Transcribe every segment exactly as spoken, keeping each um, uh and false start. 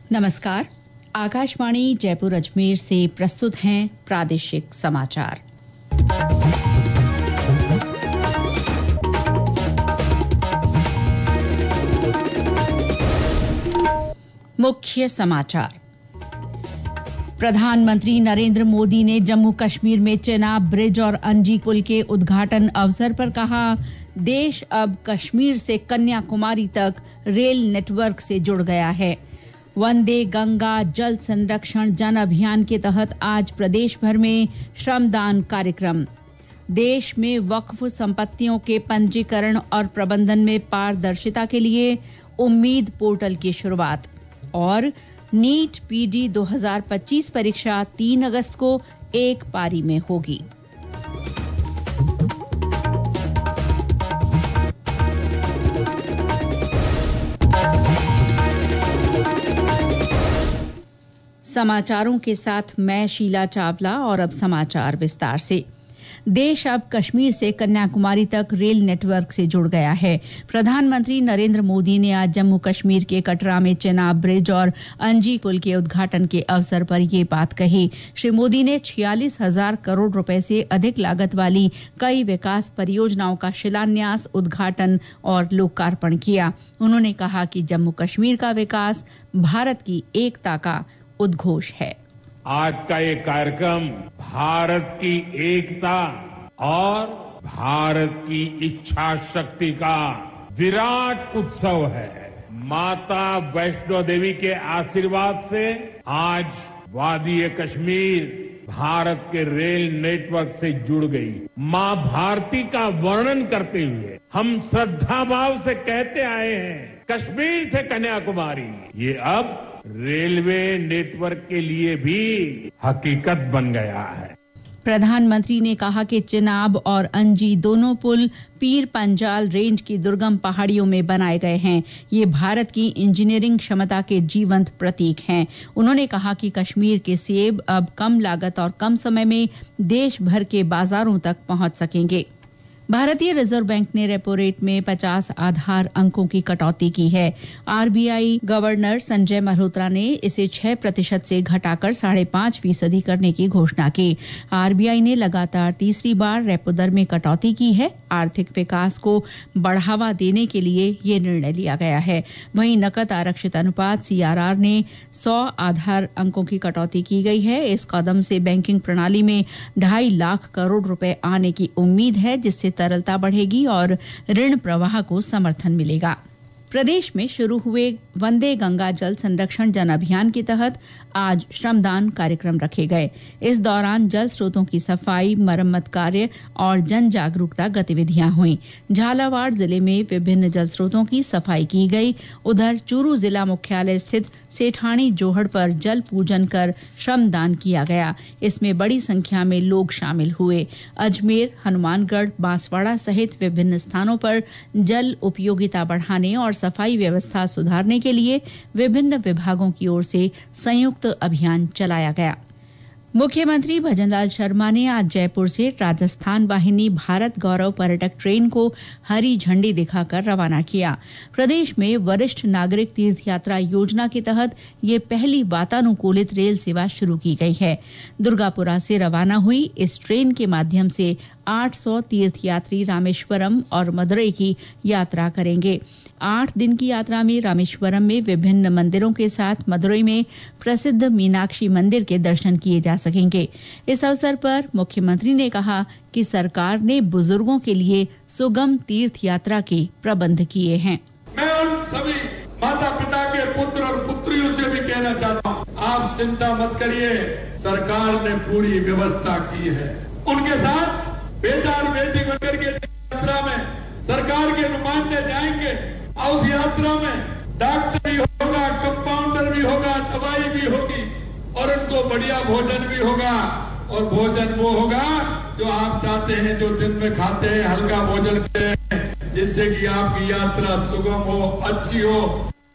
नमस्कार। आकाशवाणी जयपुर अजमेर से प्रस्तुत हैं प्रादेशिक समाचार। मुख्य समाचार। प्रधानमंत्री नरेंद्र मोदी ने जम्मू कश्मीर में चेनाब ब्रिज और अंजी पुल के उद्घाटन अवसर पर कहा, देश अब कश्मीर से कन्याकुमारी तक रेल नेटवर्क से जुड़ गया है। वंदे गंगा जल संरक्षण जन अभियान के तहत आज प्रदेश भर में श्रमदान कार्यक्रम। देश में वक्फ संपत्तियों के पंजीकरण और प्रबंधन में पारदर्शिता के लिए उम्मीद पोर्टल की शुरुआत। और नीट पीजी दो हज़ार पच्चीस परीक्षा तीन अगस्त को एक पारी में होगी। समाचारों के साथ मैं शीला चावला और अब समाचार विस्तार से। देश अब कश्मीर से कन्याकुमारी तक रेल नेटवर्क से जुड़ गया है। प्रधानमंत्री नरेंद्र मोदी ने आज जम्मू कश्मीर के कटरा में चेनाब ब्रिज और अंजी पुल के उद्घाटन के अवसर पर ये बात कही। श्री मोदी ने छियालीस हजार करोड़ रुपए से अधिक लागत वाली कई विकास परियोजनाओं का शिलान्यास, उद्घाटन और लोकार्पण किया। उन्होंने कहा कि जम्मू कश्मीर का विकास भारत की एकता का उद्घोष है। आज का ये कार्यक्रम भारत की एकता और भारत की इच्छा शक्ति का विराट उत्सव है। माता वैष्णो देवी के आशीर्वाद से आज वादी कश्मीर भारत के रेल नेटवर्क से जुड़ गई। मां भारती का वर्णन करते हुए हम श्रद्धा भाव से कहते आए हैं, कश्मीर से कन्याकुमारी ये अब रेलवे नेटवर्क के लिए भी हकीकत बन गया है। प्रधानमंत्री ने कहा कि चिनाब और अंजी दोनों पुल पीर पंजाल रेंज की दुर्गम पहाड़ियों में बनाए गए हैं। ये भारत की इंजीनियरिंग क्षमता के जीवंत प्रतीक हैं। उन्होंने कहा कि कश्मीर के सेब अब कम लागत और कम समय में देश भर के बाजारों तक पहुंच सकेंगे। भारतीय रिजर्व बैंक ने रेपो रेट में पचास आधार अंकों की कटौती की है। आरबीआई गवर्नर संजय मल्होत्रा ने इसे छह प्रतिशत से घटाकर साढ़े पांच फीसदी करने की घोषणा की। आरबीआई ने लगातार तीसरी बार रेपो दर में कटौती की है। आर्थिक विकास को बढ़ावा देने के लिए ये निर्णय लिया गया है। वहीं नकद आरक्षित अनुपात सीआरआर ने सौ आधार अंकों की कटौती की गई है। इस कदम से बैंकिंग प्रणाली में ढाई लाख करोड़ रुपए आने की उम्मीद है, जिससे तरलता बढ़ेगी और ऋण प्रवाह को समर्थन मिलेगा। प्रदेश में शुरू हुए वंदे गंगा जल संरक्षण जन अभियान के तहत आज श्रमदान कार्यक्रम रखे गए। इस दौरान जल स्रोतों की सफाई, मरम्मत कार्य और जन जागरूकता गतिविधियां हुई। झालावाड़ जिले में विभिन्न जल स्रोतों की सफाई की गई। उधर चूरू जिला मुख्यालय स्थित सेठानी जोहड़ पर जल पूजन कर श्रमदान किया गया। इसमें बड़ी संख्या में लोग शामिल हुए। अजमेर, हनुमानगढ़, बांसवाड़ा सहित विभिन्न स्थानों पर जल उपयोगिता बढ़ाने और सफाई व्यवस्था सुधारने के लिए विभिन्न विभागों की ओर से संयुक्त अभियान चलाया गया। मुख्यमंत्री भजनलाल शर्मा ने आज जयपुर से राजस्थान वाहिनी भारत गौरव पर्यटक ट्रेन को हरी झंडी दिखाकर रवाना किया। प्रदेश में वरिष्ठ नागरिक तीर्थ यात्रा योजना के तहत ये पहली वातानुकूलित रेल सेवा शुरू की गई है। दुर्गापुरा से रवाना हुई इस ट्रेन के माध्यम से आठ सौ तीर्थयात्री रामेश्वरम और मदुरई की यात्रा करेंगे। आठ दिन की यात्रा में रामेश्वरम में विभिन्न मंदिरों के साथ मदुरई में प्रसिद्ध मीनाक्षी मंदिर के दर्शन किए जा सकेंगे। इस अवसर पर मुख्यमंत्री ने कहा कि सरकार ने बुजुर्गों के लिए सुगम तीर्थ यात्रा के प्रबंध किए हैं। मैं उन सभी माता पिता के पुत्र और पुत्रियों से भी कहना चाहता हूँ, आप चिंता मत करिए, सरकार ने पूरी व्यवस्था की है। उनके साथ बेटा और बेटी बनकर के यात्रा में सरकार के नुमाइंदे जाएंगे और उस यात्रा में डॉक्टर भी होगा, कंपाउंडर भी होगा, दवाई भी होगी और उनको बढ़िया भोजन भी होगा। और भोजन वो होगा जो आप चाहते हैं, जो दिन में खाते हैं, हल्का भोजन करें, जिससे कि आपकी यात्रा सुगम हो, अच्छी हो।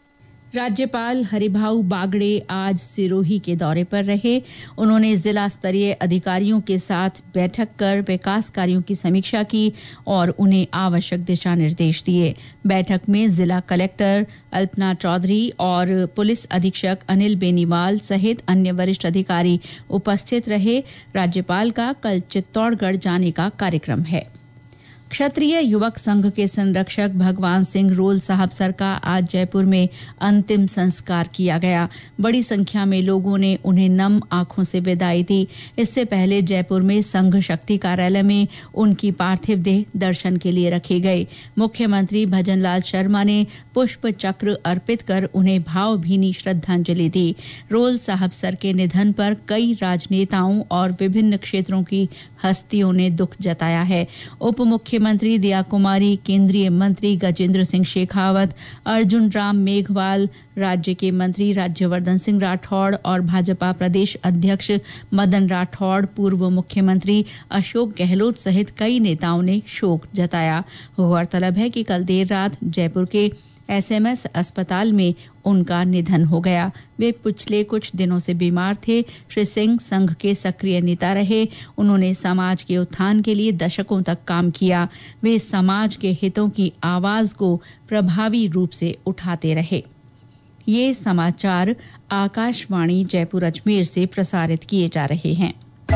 राज्यपाल हरिभाऊ बागड़े आज सिरोही के दौरे पर रहे। उन्होंने जिला स्तरीय अधिकारियों के साथ बैठक कर विकास कार्यों की समीक्षा की और उन्हें आवश्यक दिशा निर्देश दिए। बैठक में जिला कलेक्टर अल्पना चौधरी और पुलिस अधीक्षक अनिल बेनीवाल सहित अन्य वरिष्ठ अधिकारी उपस्थित रहे। राज्यपाल का कल चित्तौड़गढ़ जाने का कार्यक्रम है। क्षत्रिय युवक संघ के संरक्षक भगवान सिंह रोल साहबसर का आज जयपुर में अंतिम संस्कार किया गया। बड़ी संख्या में लोगों ने उन्हें नम आंखों से विदाई दी। इससे पहले जयपुर में संघ शक्ति कार्यालय में उनकी पार्थिव देह दर्शन के लिए रखी गई। मुख्यमंत्री भजनलाल शर्मा ने पुष्प चक्र अर्पित कर उन्हें भावभीनी श्रद्धांजलि दी। रोल साहबसर के निधन पर कई राजनेताओं और विभिन्न क्षेत्रों की हस्तियों ने दुख जताया है। उप मुख्यमंत्री दिया कुमारी, केंद्रीय मंत्री गजेंद्र सिंह शेखावत, अर्जुन राम मेघवाल, राज्य के मंत्री राज्यवर्धन सिंह राठौड़ और भाजपा प्रदेश अध्यक्ष मदन राठौड़, पूर्व मुख्यमंत्री अशोक गहलोत सहित कई नेताओं ने शोक जताया। गौरतलब है कि कल देर रात जयपुर के एसएमएस अस्पताल में उनका निधन हो गया। वे पिछले कुछ दिनों से बीमार थे। श्री सिंह संघ के सक्रिय नेता रहे। उन्होंने समाज के उत्थान के लिए दशकों तक काम किया। वे समाज के हितों की आवाज को प्रभावी रूप से उठाते रहे। ये समाचार आकाशवाणी जयपुर अजमेर से प्रसारित किए जा रहे हैं।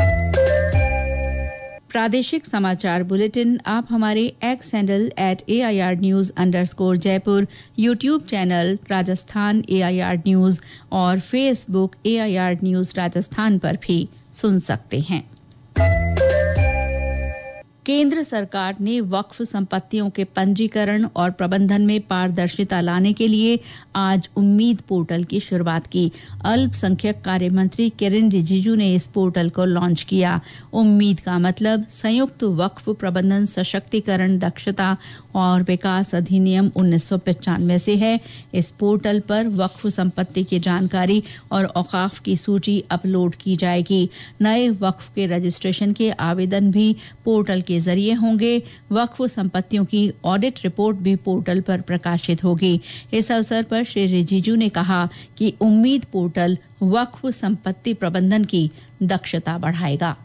प्रादेशिक समाचार बुलेटिन आप हमारे X handle at A I R news underscore Jaipur, YouTube channel Rajasthan A I R news और Facebook A I R news Rajasthan पर भी सुन सकते हैं। केंद्र सरकार ने वक्फ संपत्तियों के पंजीकरण और प्रबंधन में पारदर्शिता लाने के लिए आज उम्मीद पोर्टल की शुरुआत की। अल्पसंख्यक कार्य मंत्री किरेन रिजिजू ने इस पोर्टल को लॉन्च किया। उम्मीद का मतलब संयुक्त वक्फ प्रबंधन सशक्तिकरण दक्षता और विकास अधिनियम उन्नीस सौ पचानवे से है। इस पोर्टल पर वक्फ संपत्ति की जानकारी और औकाफ की सूची अपलोड की जाएगी। नए वक्फ के रजिस्ट्रेशन के आवेदन भी पोर्टल के जरिए होंगे। वक्फ संपत्तियों की ऑडिट रिपोर्ट भी पोर्टल पर प्रकाशित होगी। इस अवसर पर श्री रिजिजू ने कहा कि उम्मीद पोर्टल वक्फ संपत्ति प्रबंधन की दक्षता बढ़ाएगा।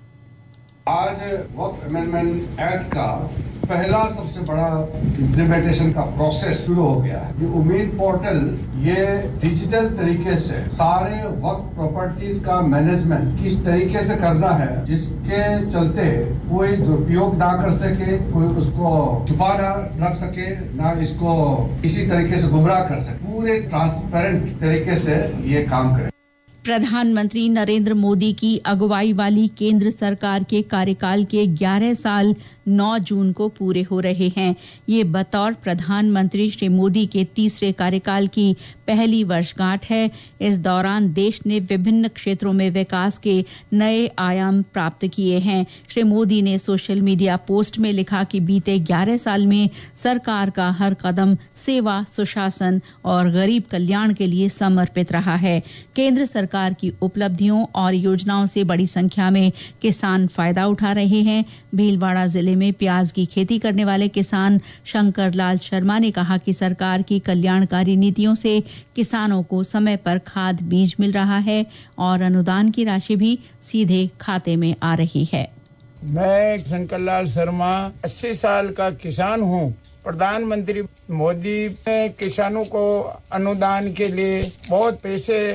आज वक्फ अमेंडमेंट एक्ट का पहला सबसे बड़ा इम्प्लीमेंटेशन का प्रोसेस शुरू हो गया है। ये उम्मीद पोर्टल ये डिजिटल तरीके से सारे वक्फ प्रॉपर्टीज का मैनेजमेंट किस तरीके से करना है, जिसके चलते कोई दुरुपयोग ना कर सके, कोई उसको छुपा ना रख सके, ना इसको किसी तरीके से गुमराह कर सके, पूरे ट्रांसपेरेंट तरीके से ये काम करे। प्रधानमंत्री नरेंद्र मोदी की अगुवाई वाली केंद्र सरकार के कार्यकाल के ग्यारह साल नौ जून को पूरे हो रहे हैं। ये बतौर प्रधानमंत्री श्री मोदी के तीसरे कार्यकाल की पहली वर्षगांठ है। इस दौरान देश ने विभिन्न क्षेत्रों में विकास के नए आयाम प्राप्त किए हैं। श्री मोदी ने सोशल मीडिया पोस्ट में लिखा कि बीते ग्यारह साल में सरकार का हर कदम सेवा, सुशासन और गरीब कल्याण के लिए समर्पित रहा है। केंद्र सरकार की उपलब्धियों और योजनाओं से बड़ी संख्या में किसान फायदा उठा रहे हैं। भीलवाड़ा जिले में प्याज की खेती करने वाले किसान शंकर लाल शर्मा ने कहा कि सरकार की कल्याणकारी नीतियों से किसानों को समय पर खाद बीज मिल रहा है और अनुदान की राशि भी सीधे खाते में आ रही है। मैं शंकर लाल शर्मा अस्सी साल का किसान हूँ। प्रधानमंत्री मोदी ने किसानों को अनुदान के लिए बहुत पैसे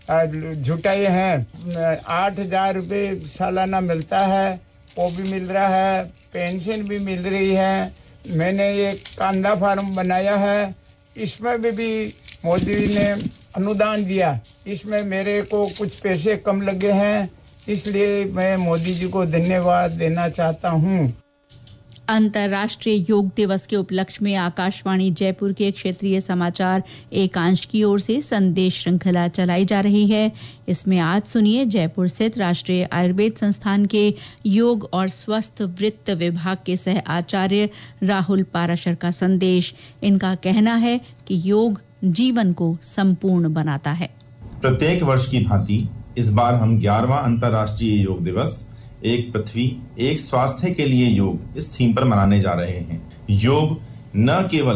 जुटाए हैं। आठ हजार रूपए सालाना मिलता है, वो भी मिल रहा है, पेंशन भी मिल रही है। मैंने ये कांदा फार्म बनाया है, इसमें भी, भी मोदी ने अनुदान दिया। इसमें मेरे को कुछ पैसे कम लगे हैं, इसलिए मैं मोदी जी को धन्यवाद देना चाहता हूँ। अंतर्राष्ट्रीय योग दिवस के उपलक्ष्य में आकाशवाणी जयपुर के क्षेत्रीय समाचार एकांश की ओर से संदेश श्रृंखला चलाई जा रही है। इसमें आज सुनिए जयपुर स्थित राष्ट्रीय आयुर्वेद संस्थान के योग और स्वस्थ वृत्त विभाग के सह आचार्य राहुल पाराशर का संदेश। इनका कहना है कि योग जीवन को संपूर्ण बनाता है। प्रत्येक वर्ष की भांति इस बार हम ग्यारहवां अंतर्राष्ट्रीय योग दिवस एक पृथ्वी एक स्वास्थ्य के लिए योग इस थीम पर मनाने जा रहे हैं। योग न केवल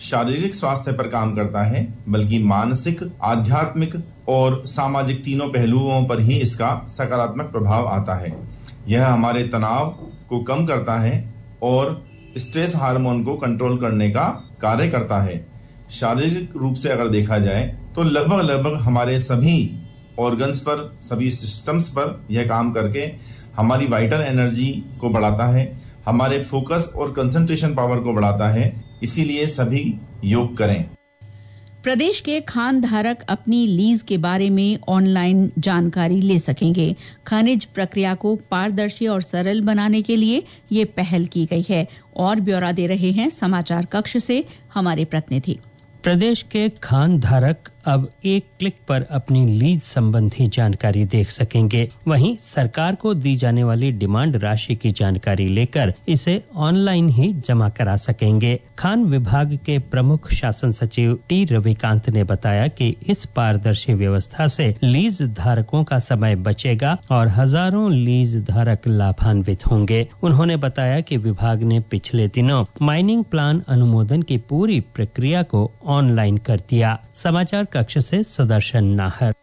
शारीरिक स्वास्थ्य पर काम करता है, बल्कि मानसिक, आध्यात्मिक और सामाजिक तीनों पहलुओं पर ही इसका सकारात्मक प्रभाव आता है। यह हमारे तनाव को कम करता है और स्ट्रेस हार्मोन को कंट्रोल करने का कार्य करता है। शारीरिक रूप से अगर देखा जाए तो लगभग लगभग हमारे सभी ऑर्गन्स पर, सभी सिस्टम्स पर यह काम करके हमारी वाइटल एनर्जी को बढ़ाता है, हमारे फोकस और कंसंट्रेशन पावर को बढ़ाता है। इसीलिए सभी योग करें। प्रदेश के खान धारक अपनी लीज के बारे में ऑनलाइन जानकारी ले सकेंगे। खनिज प्रक्रिया को पारदर्शी और सरल बनाने के लिए ये पहल की गई है। और ब्यौरा दे रहे हैं समाचार कक्ष से हमारे प्रतिनिधि। प्रदेश के खान धारक अब एक क्लिक पर अपनी लीज संबंधी जानकारी देख सकेंगे। वहीं सरकार को दी जाने वाली डिमांड राशि की जानकारी लेकर इसे ऑनलाइन ही जमा करा सकेंगे। खान विभाग के प्रमुख शासन सचिव टी रविकांत ने बताया कि इस पारदर्शी व्यवस्था से लीज धारकों का समय बचेगा और हजारों लीज धारक लाभान्वित होंगे। उन्होंने बताया कि विभाग ने पिछले दिनों माइनिंग प्लान अनुमोदन की पूरी प्रक्रिया को ऑनलाइन कर दिया। समाचार कक्ष से सुदर्शन नाहर।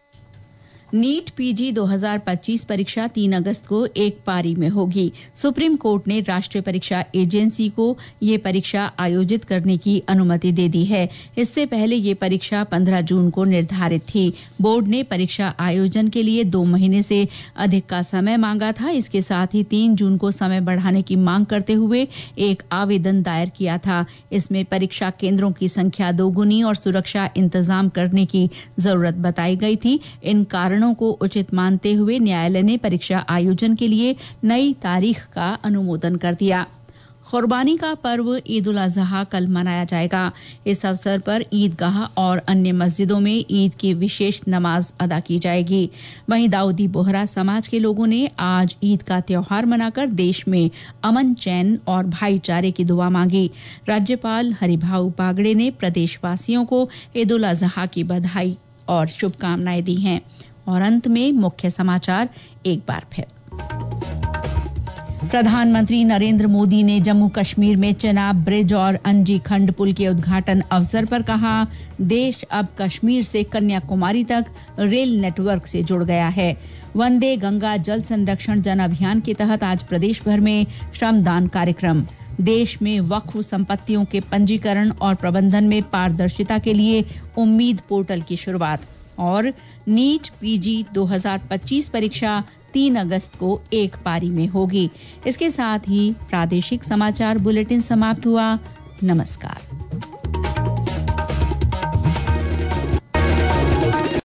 नीट पीजी दो हज़ार पच्चीस परीक्षा तीन अगस्त को एक पारी में होगी। सुप्रीम कोर्ट ने राष्ट्रीय परीक्षा एजेंसी को ये परीक्षा आयोजित करने की अनुमति दे दी है। इससे पहले ये परीक्षा पंद्रह जून को निर्धारित थी। बोर्ड ने परीक्षा आयोजन के लिए दो महीने से अधिक का समय मांगा था। इसके साथ ही तीन जून को समय बढ़ाने की मांग करते हुए एक आवेदन दायर किया था। इसमें परीक्षा केंद्रों की संख्या दोगुनी और सुरक्षा इंतजाम करने की जरूरत बताई गई थी। इन कारणों को उचित मानते हुए न्यायालय ने परीक्षा आयोजन के लिए नई तारीख का अनुमोदन कर दिया। कुर्बानी का पर्व ईद उल अजहा कल मनाया जाएगा। इस अवसर पर ईदगाह और अन्य मस्जिदों में ईद की विशेष नमाज अदा की जाएगी। वहीं दाऊदी बोहरा समाज के लोगों ने आज ईद का त्योहार मनाकर देश में अमन, चैन और भाईचारे की दुआ मांगी। राज्यपाल हरिभाऊ बागड़े ने प्रदेशवासियों को ईद उल अजहा की बधाई और शुभकामनाएं दी हैं। और अंत में मुख्य समाचार एक बार फिर। प्रधानमंत्री नरेंद्र मोदी ने जम्मू कश्मीर में चेनाब ब्रिज और अंजी खंड पुल के उद्घाटन अवसर पर कहा, देश अब कश्मीर से कन्याकुमारी तक रेल नेटवर्क से जुड़ गया है। वंदे गंगा जल संरक्षण जन अभियान के तहत आज प्रदेश भर में श्रमदान कार्यक्रम। देश में वक्फ संपत्तियों के पंजीकरण और प्रबंधन में पारदर्शिता के लिए उम्मीद पोर्टल की शुरुआत। और नीट पीजी दो हज़ार पच्चीस परीक्षा तीन अगस्त को एक पारी में होगी। इसके साथ ही प्रादेशिक समाचार बुलेटिन समाप्त हुआ। नमस्कार।